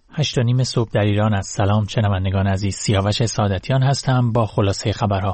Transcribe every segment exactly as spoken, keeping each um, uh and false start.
هشت و نیم صبح در ایران است. سلام شنوندگان عزیز، سیاوش سعادتیان هستم با خلاصه خبرها.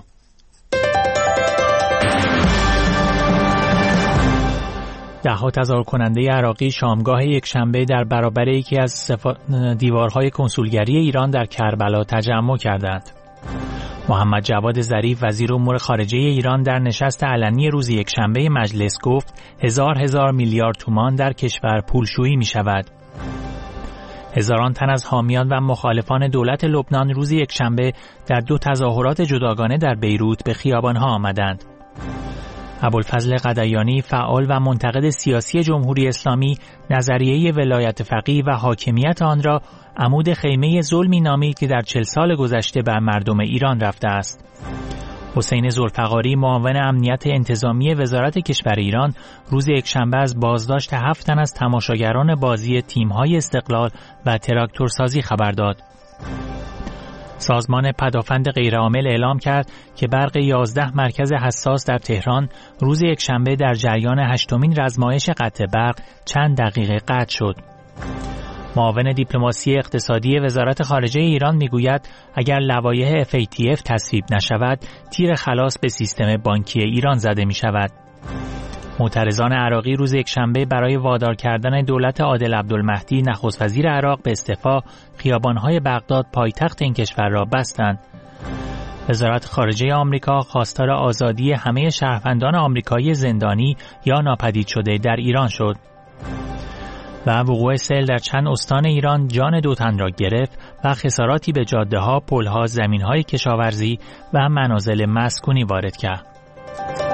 ده ها تظاهر کننده عراقی شامگاه یک شنبه در برابر یکی از سفا... دیوارهای کنسولگری ایران در کربلا تجمع کردند. محمد جواد ظریف وزیر امور خارجه ایران در نشست علنی روز یکشنبه مجلس گفت هزار هزار میلیارد تومان در کشور پولشویی می شود. هزاران تن از حامیان و مخالفان دولت لبنان روز یکشنبه در دو تظاهرات جداگانه در بیروت به خیابانها آمدند. ابوالفضل قدیانی فعال و منتقد سیاسی جمهوری اسلامی نظریه ولایت فقیه و حاکمیت آن را عمود خیمه ظلمی نامید که در چهل سال گذشته بر مردم ایران رفته است. حسین ذوالفقاری معاون امنیت انتظامی وزارت کشور ایران روز یکشنبه از بازداشت هفت تن از تماشاگران بازی تیم‌های استقلال و تراکتورسازی خبر داد. سازمان پدافند غیرعامل اعلام کرد که برق یازده مرکز حساس در تهران روز یکشنبه در جریان هشتمین رزمایش قطع برق چند دقیقه قطع شد. معاون دیپلماسی اقتصادی وزارت خارجه ایران میگوید اگر لوایح اف ای تی اف تصویب نشود، تیر خلاص به سیستم بانکی ایران زده می شود. معترضان عراقی روز یکشنبه برای وادار کردن دولت عادل عبدالمهدی نخست وزیر عراق به استعفا خیابان‌های بغداد پایتخت این کشور را بستند. وزارت خارجه آمریکا خواستار آزادی همه شهروندان آمریکایی زندانی یا ناپدید شده در ایران شد. و وقوع سیل در چند استان ایران جان دو تن را گرفت و خساراتی به جاده‌ها، پل‌ها، زمین‌های کشاورزی و منازل مسکونی وارد کرد.